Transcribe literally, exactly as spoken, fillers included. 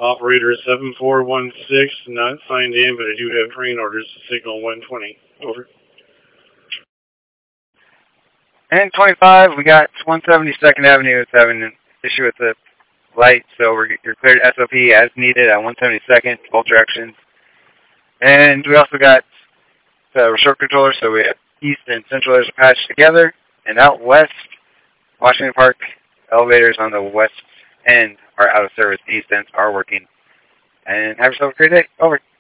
Operator seven four one six, not signed in, but I do have train orders to signal one twenty. Over. And twenty-five, we got one seventy-second Avenue is having an issue with the light, so we're, you're cleared S O P as needed at one seventy-second, both directions. And we also got the short controller, so we have east and central are patched together. And out west, Washington Park elevators on the west end are out of service. East ends are working. And have yourself a great day. Over.